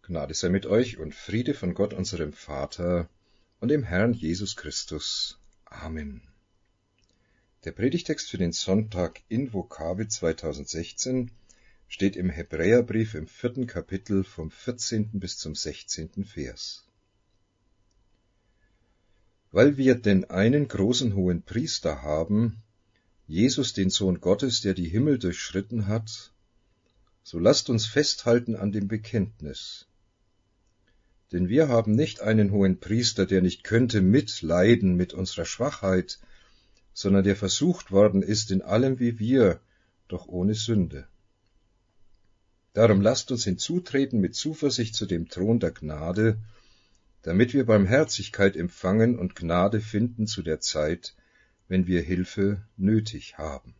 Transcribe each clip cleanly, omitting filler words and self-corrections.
Gnade sei mit euch und Friede von Gott, unserem Vater und dem Herrn Jesus Christus. Amen. Der Predigtext für den Sonntag in Vokabel 2016 steht im Hebräerbrief im 4. Kapitel vom 14. bis zum 16. Vers. Weil wir denn einen großen hohen Priester haben, Jesus, den Sohn Gottes, der die Himmel durchschritten hat, so lasst uns festhalten an dem Bekenntnis. Denn wir haben nicht einen hohen Priester, der nicht könnte mitleiden mit unserer Schwachheit, sondern der versucht worden ist in allem wie wir, doch ohne Sünde. Darum lasst uns hinzutreten mit Zuversicht zu dem Thron der Gnade, damit wir Barmherzigkeit empfangen und Gnade finden zu der Zeit, wenn wir Hilfe nötig haben.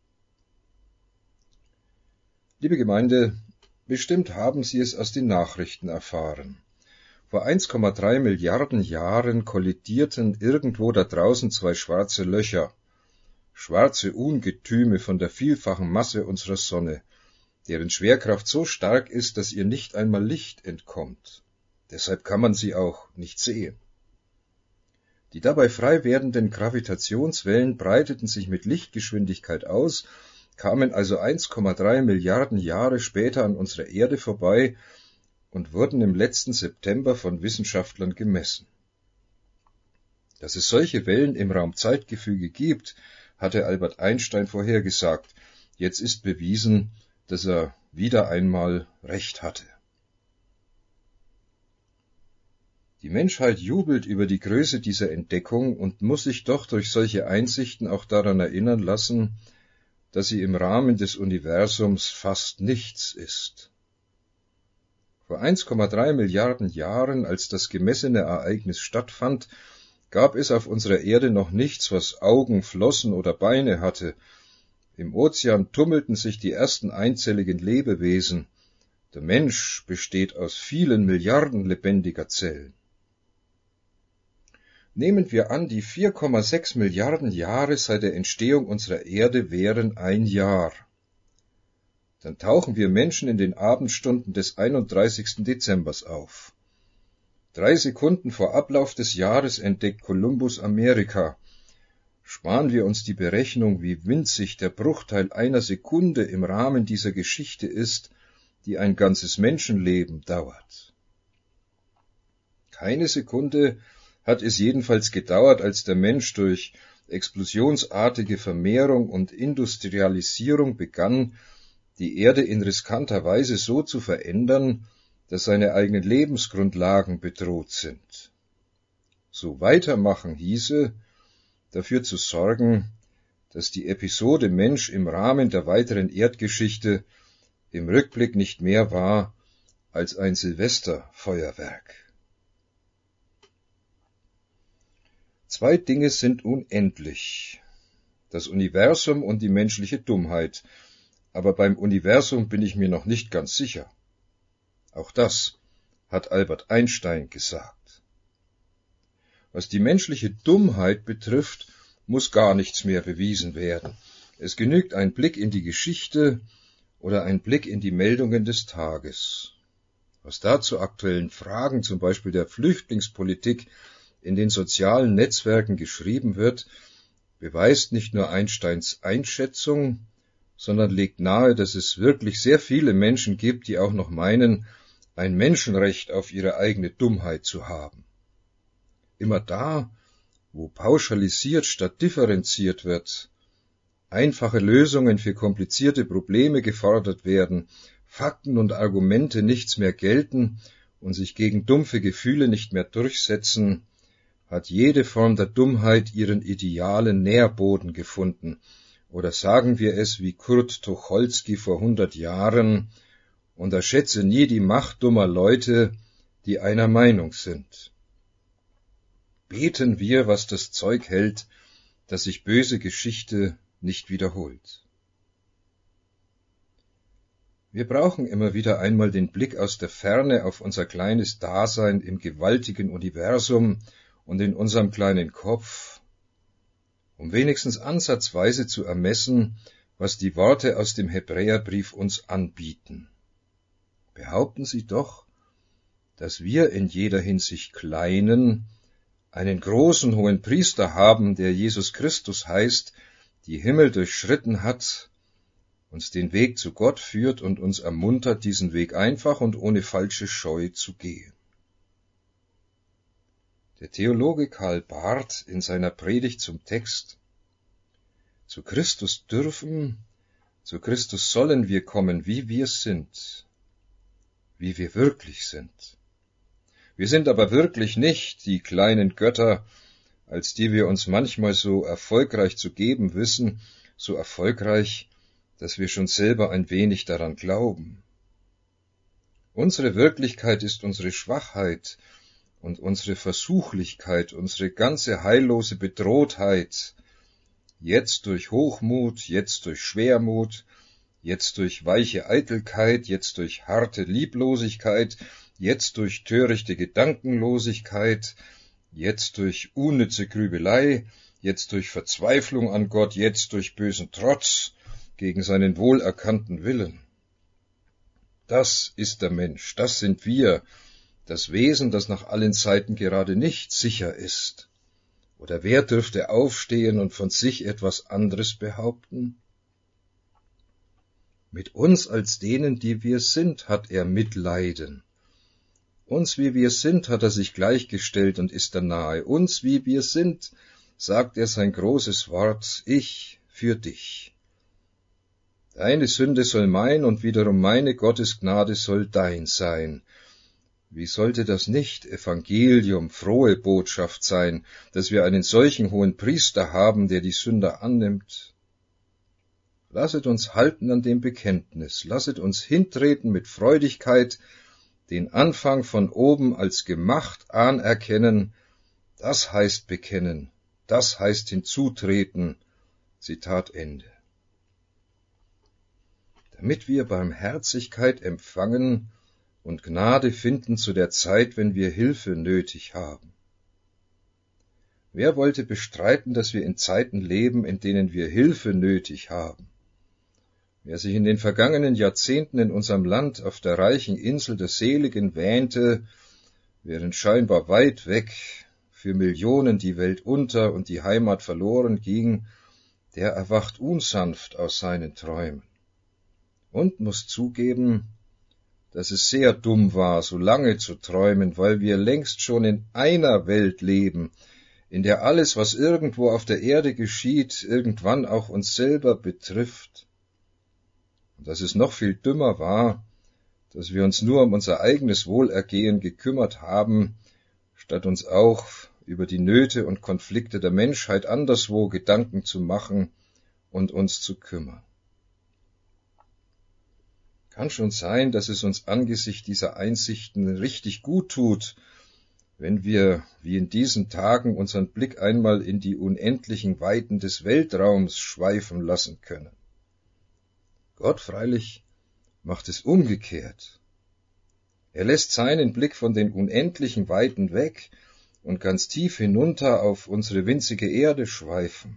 Liebe Gemeinde, bestimmt haben Sie es aus den Nachrichten erfahren. Vor 1,3 Milliarden Jahren kollidierten irgendwo da draußen zwei schwarze Löcher, schwarze Ungetüme von der vielfachen Masse unserer Sonne, deren Schwerkraft so stark ist, dass ihr nicht einmal Licht entkommt. Deshalb kann man sie auch nicht sehen. Die dabei frei werdenden Gravitationswellen breiteten sich mit Lichtgeschwindigkeit aus, kamen also 1,3 Milliarden Jahre später an unserer Erde vorbei und wurden im letzten September von Wissenschaftlern gemessen. Dass es solche Wellen im Raum-Zeitgefüge gibt, hatte Albert Einstein vorhergesagt. Jetzt ist bewiesen, dass er wieder einmal Recht hatte. Die Menschheit jubelt über die Größe dieser Entdeckung und muss sich doch durch solche Einsichten auch daran erinnern lassen, dass sie im Rahmen des Universums fast nichts ist. Vor 1,3 Milliarden Jahren, als das gemessene Ereignis stattfand, gab es auf unserer Erde noch nichts, was Augen, Flossen oder Beine hatte. Im Ozean tummelten sich die ersten einzelligen Lebewesen. Der Mensch besteht aus vielen Milliarden lebendiger Zellen. Nehmen wir an, die 4,6 Milliarden Jahre seit der Entstehung unserer Erde wären ein Jahr. Dann tauchen wir Menschen in den Abendstunden des 31. Dezembers auf. 3 Sekunden vor Ablauf des Jahres entdeckt Kolumbus Amerika. Sparen wir uns die Berechnung, wie winzig der Bruchteil einer Sekunde im Rahmen dieser Geschichte ist, die ein ganzes Menschenleben dauert. Keine Sekunde hat es jedenfalls gedauert, als der Mensch durch explosionsartige Vermehrung und Industrialisierung begann, die Erde in riskanter Weise so zu verändern, dass seine eigenen Lebensgrundlagen bedroht sind. So weitermachen hieße, dafür zu sorgen, dass die Episode Mensch im Rahmen der weiteren Erdgeschichte im Rückblick nicht mehr war als ein Silvesterfeuerwerk. 2 Dinge sind unendlich: das Universum und die menschliche Dummheit. Aber beim Universum bin ich mir noch nicht ganz sicher. Auch das hat Albert Einstein gesagt. Was die menschliche Dummheit betrifft, muss gar nichts mehr bewiesen werden. Es genügt ein Blick in die Geschichte oder ein Blick in die Meldungen des Tages. Was da zu aktuellen Fragen, zum Beispiel der Flüchtlingspolitik, in den sozialen Netzwerken geschrieben wird, beweist nicht nur Einsteins Einschätzung, sondern legt nahe, dass es wirklich sehr viele Menschen gibt, die auch noch meinen, ein Menschenrecht auf ihre eigene Dummheit zu haben. Immer da, wo pauschalisiert statt differenziert wird, einfache Lösungen für komplizierte Probleme gefordert werden, Fakten und Argumente nichts mehr gelten und sich gegen dumpfe Gefühle nicht mehr durchsetzen, hat jede Form der Dummheit ihren idealen Nährboden gefunden. Oder sagen wir es wie Kurt Tucholsky vor 100 Jahren: unterschätze nie die Macht dummer Leute, die einer Meinung sind. Beten wir, was das Zeug hält, dass sich böse Geschichte nicht wiederholt. Wir brauchen immer wieder einmal den Blick aus der Ferne auf unser kleines Dasein im gewaltigen Universum und in unserem kleinen Kopf, um wenigstens ansatzweise zu ermessen, was die Worte aus dem Hebräerbrief uns anbieten. Behaupten Sie doch, dass wir in jeder Hinsicht kleinen, einen großen Hohenpriester haben, der Jesus Christus heißt, die Himmel durchschritten hat, uns den Weg zu Gott führt und uns ermuntert, diesen Weg einfach und ohne falsche Scheu zu gehen. Der Theologe Karl Barth in seiner Predigt zum Text: Zu Christus dürfen, zu Christus sollen wir kommen, wie wir sind, wie wir wirklich sind. Wir sind aber wirklich nicht die kleinen Götter, als die wir uns manchmal so erfolgreich zu geben wissen, so erfolgreich, dass wir schon selber ein wenig daran glauben. Unsere Wirklichkeit ist unsere Schwachheit und unsere Versuchlichkeit, unsere ganze heillose Bedrohtheit, jetzt durch Hochmut, jetzt durch Schwermut, jetzt durch weiche Eitelkeit, jetzt durch harte Lieblosigkeit, jetzt durch törichte Gedankenlosigkeit, jetzt durch unnütze Grübelei, jetzt durch Verzweiflung an Gott, jetzt durch bösen Trotz gegen seinen wohlerkannten Willen. Das ist der Mensch, das sind wir, das Wesen, das nach allen Seiten gerade nicht sicher ist. Oder wer dürfte aufstehen und von sich etwas anderes behaupten? Mit uns als denen, die wir sind, hat er Mitleiden. Uns, wie wir sind, hat er sich gleichgestellt und ist er nahe. Uns, wie wir sind, sagt er sein großes Wort: Ich für dich. Deine Sünde soll mein und wiederum meine Gottesgnade soll dein sein. Wie sollte das nicht Evangelium, frohe Botschaft sein, dass wir einen solchen hohen Priester haben, der die Sünder annimmt? Lasset uns halten an dem Bekenntnis, lasset uns hintreten mit Freudigkeit, den Anfang von oben als gemacht anerkennen, das heißt bekennen, das heißt hinzutreten. Zitat Ende. Damit wir Barmherzigkeit empfangen und Gnade finden zu der Zeit, wenn wir Hilfe nötig haben. Wer wollte bestreiten, dass wir in Zeiten leben, in denen wir Hilfe nötig haben? Wer sich in den vergangenen Jahrzehnten in unserem Land auf der reichen Insel der Seligen wähnte, während scheinbar weit weg für Millionen die Welt unter und die Heimat verloren ging, der erwacht unsanft aus seinen Träumen und muss zugeben, dass es sehr dumm war, so lange zu träumen, weil wir längst schon in einer Welt leben, in der alles, was irgendwo auf der Erde geschieht, irgendwann auch uns selber betrifft. Und dass es noch viel dümmer war, dass wir uns nur um unser eigenes Wohlergehen gekümmert haben, statt uns auch über die Nöte und Konflikte der Menschheit anderswo Gedanken zu machen und uns zu kümmern. Kann schon sein, dass es uns angesichts dieser Einsichten richtig gut tut, wenn wir, wie in diesen Tagen, unseren Blick einmal in die unendlichen Weiten des Weltraums schweifen lassen können. Gott freilich macht es umgekehrt. Er lässt seinen Blick von den unendlichen Weiten weg und ganz tief hinunter auf unsere winzige Erde schweifen.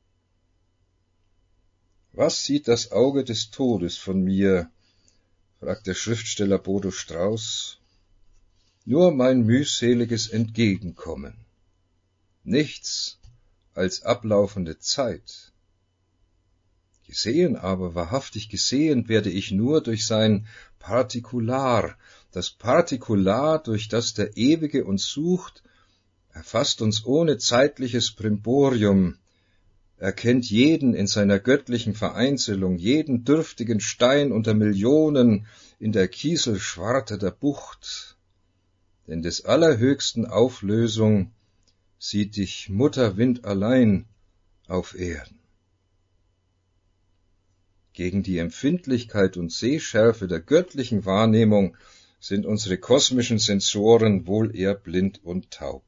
Was sieht das Auge des Todes von mir? Fragt der Schriftsteller Bodo Strauß. Nur mein mühseliges Entgegenkommen. Nichts als ablaufende Zeit. Gesehen aber, wahrhaftig gesehen, werde ich nur durch sein Partikular, das Partikular, durch das der Ewige uns sucht, erfasst uns ohne zeitliches Primborium, erkennt jeden in seiner göttlichen Vereinzelung, jeden dürftigen Stein unter Millionen in der Kieselschwarte der Bucht, denn des Allerhöchsten Auflösung sieht dich Mutterwind allein auf Erden. Gegen die Empfindlichkeit und Sehschärfe der göttlichen Wahrnehmung sind unsere kosmischen Sensoren wohl eher blind und taub.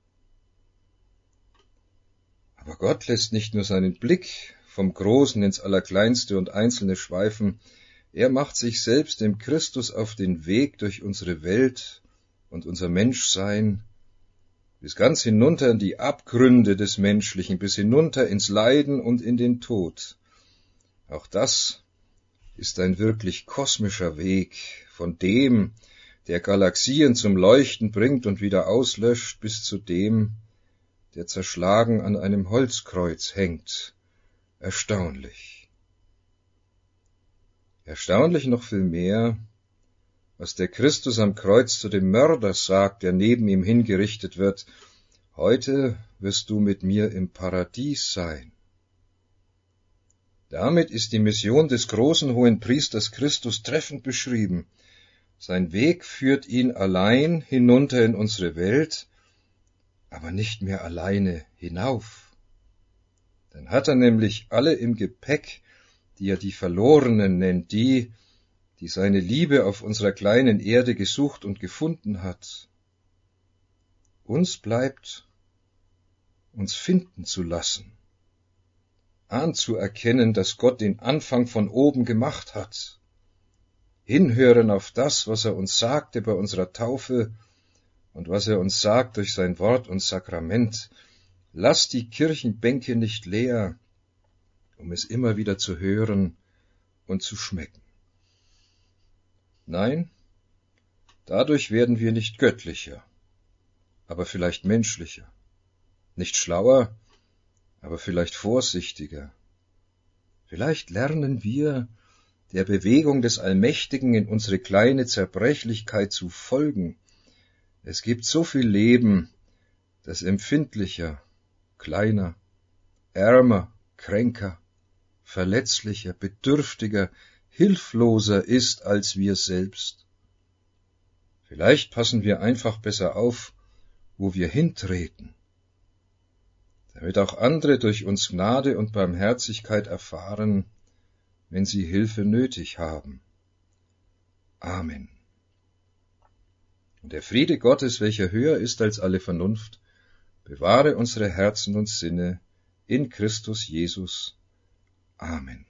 Aber Gott lässt nicht nur seinen Blick vom Großen ins Allerkleinste und Einzelne schweifen, er macht sich selbst im Christus auf den Weg durch unsere Welt und unser Menschsein, bis ganz hinunter in die Abgründe des Menschlichen, bis hinunter ins Leiden und in den Tod. Auch das ist ein wirklich kosmischer Weg von dem, der Galaxien zum Leuchten bringt und wieder auslöscht, bis zu dem, der zerschlagen an einem Holzkreuz hängt. Erstaunlich. Erstaunlich noch viel mehr, was der Christus am Kreuz zu dem Mörder sagt, der neben ihm hingerichtet wird: Heute wirst du mit mir im Paradies sein. Damit ist die Mission des großen Hohenpriesters Christus treffend beschrieben. Sein Weg führt ihn allein hinunter in unsere Welt, aber nicht mehr alleine hinauf. Dann hat er nämlich alle im Gepäck, die er die Verlorenen nennt, die seine Liebe auf unserer kleinen Erde gesucht und gefunden hat. Uns bleibt, uns finden zu lassen, anzuerkennen, dass Gott den Anfang von oben gemacht hat, hinhören auf das, was er uns sagte bei unserer Taufe und was er uns sagt durch sein Wort und Sakrament. Lass die Kirchenbänke nicht leer, um es immer wieder zu hören und zu schmecken. Nein, dadurch werden wir nicht göttlicher, aber vielleicht menschlicher, nicht schlauer, aber vielleicht vorsichtiger. Vielleicht lernen wir, der Bewegung des Allmächtigen in unsere kleine Zerbrechlichkeit zu folgen. Es gibt so viel Leben, das empfindlicher, kleiner, ärmer, kränker, verletzlicher, bedürftiger, hilfloser ist als wir selbst. Vielleicht passen wir einfach besser auf, wo wir hintreten, damit auch andere durch uns Gnade und Barmherzigkeit erfahren, wenn sie Hilfe nötig haben. Amen. Und der Friede Gottes, welcher höher ist als alle Vernunft, bewahre unsere Herzen und Sinne in Christus Jesus. Amen.